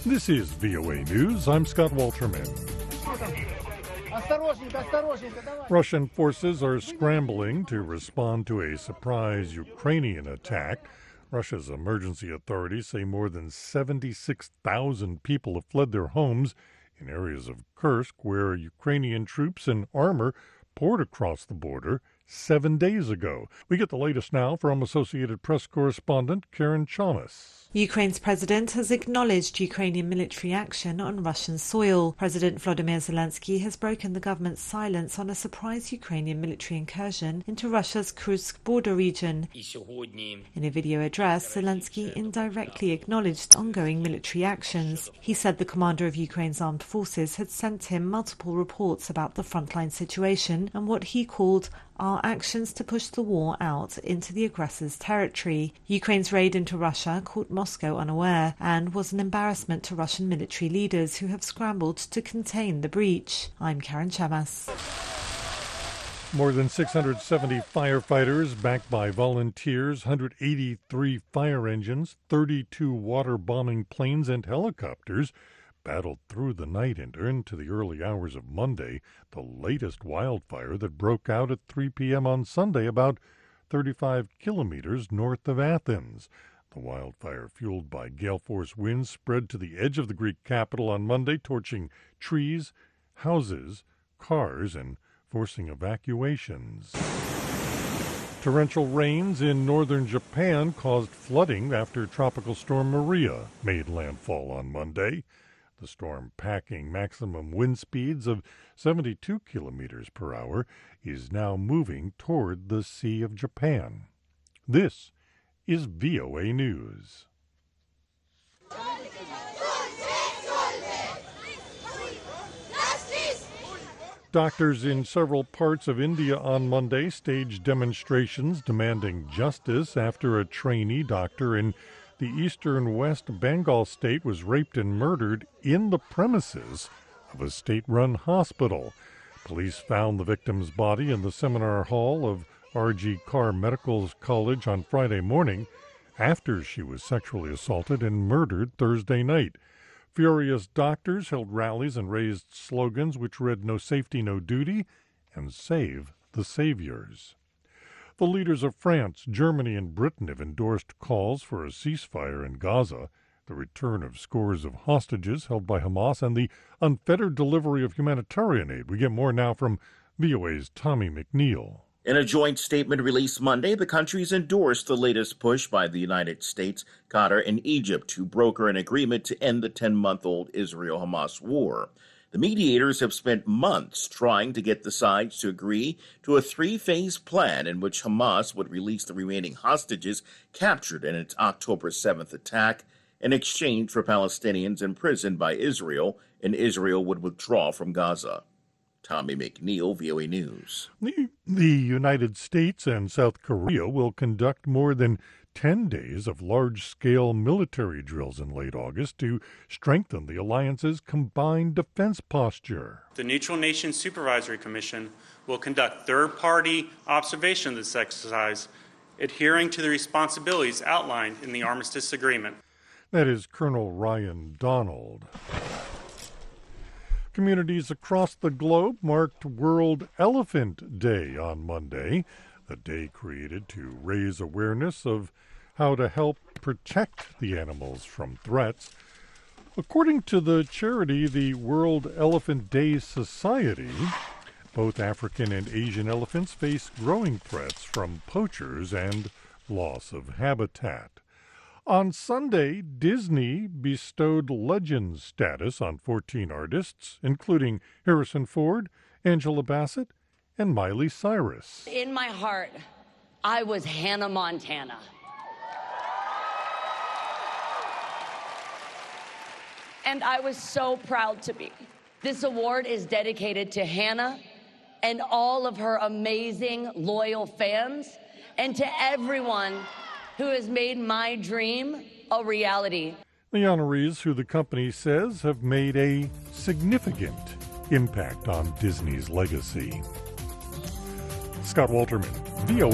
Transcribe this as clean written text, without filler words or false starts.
This is VOA News. I'm Scott Walterman. Russian forces are scrambling to respond to a surprise Ukrainian attack. Russia's emergency authorities say more than 76,000 people have fled their homes in areas of Kursk, where Ukrainian troops and armor poured across the border 7 days ago. We get the latest now from Associated Press correspondent Karen Chalmers. Ukraine's president has acknowledged Ukrainian military action on Russian soil. President Volodymyr Zelensky has broken the government's silence on a surprise Ukrainian military incursion into Russia's Kursk border region. In a video address, Zelensky indirectly acknowledged ongoing military actions. He said the commander of Ukraine's armed forces had sent him multiple reports about the frontline situation and what he called our actions to push the war out into the aggressor's territory. Ukraine's raid into Russia caught Moscow unaware and was an embarrassment to Russian military leaders who have scrambled to contain the breach. I'm Karen Chalmers. More than 670 firefighters backed by volunteers, 183 fire engines, 32 water bombing planes and helicopters battled through the night and into the early hours of Monday, the latest wildfire that broke out at 3 p.m. on Sunday, about 35 kilometers north of Athens. The wildfire, fueled by gale force winds, spread to the edge of the Greek capital on Monday, torching trees, houses, cars, and forcing evacuations. Torrential rains in northern Japan caused flooding after Tropical Storm Maria made landfall on Monday. The storm, packing maximum wind speeds of 72 kilometers per hour, is now moving toward the Sea of Japan. This is VOA News. Doctors in several parts of India on Monday staged demonstrations demanding justice after a trainee doctor in the eastern West Bengal state was raped and murdered in the premises of a state-run hospital. Police found the victim's body in the seminar hall of R.G. Carr Medical College on Friday morning after she was sexually assaulted and murdered Thursday night. Furious doctors held rallies and raised slogans which read "No safety, no duty" and "Save the Saviors." The leaders of France, Germany, and Britain have endorsed calls for a ceasefire in Gaza, the return of scores of hostages held by Hamas, and the unfettered delivery of humanitarian aid. We get more now from VOA's Tommy McNeil. In a joint statement released Monday, the countries endorsed the latest push by the United States, Qatar, and Egypt to broker an agreement to end the 10-month-old Israel-Hamas war. The mediators have spent months trying to get the sides to agree to a three-phase plan in which Hamas would release the remaining hostages captured in its October 7th attack in exchange for Palestinians imprisoned by Israel, and Israel would withdraw from Gaza. Tommy McNeil, VOA News. The United States and South Korea will conduct more than 10 days of large-scale military drills in late August to strengthen the alliance's combined defense posture. The Neutral Nations Supervisory Commission will conduct third-party observation of this exercise, adhering to the responsibilities outlined in the Armistice Agreement. That is Colonel Ryan Donald. Communities across the globe marked World Elephant Day on Monday, a day created to raise awareness of how to help protect the animals from threats. According to the charity, the World Elephant Day Society, both African and Asian elephants face growing threats from poachers and loss of habitat. On Sunday, Disney bestowed legend status on 14 artists, including Harrison Ford, Angela Bassett, and Miley Cyrus. In my heart, I was Hannah Montana. And I was so proud to be. This award is dedicated to Hannah and all of her amazing, loyal fans, and to everyone who has made my dream a reality. The honorees, who the company says have made a significant impact on Disney's legacy. Scott Walterman, VOA.